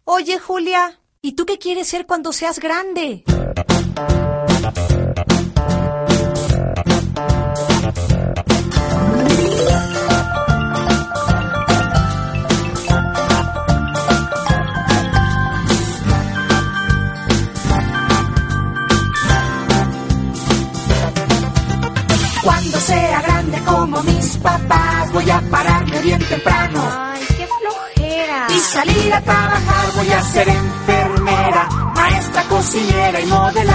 Oye, Julia, ¿y tú qué quieres ser cuando seas grande? Cuando sea grande como mis papás, voy a pararme bien temprano. Ay, qué flojera. Y salir a trabajar, voy a ser enfermera, maestra, cocinera y modelar.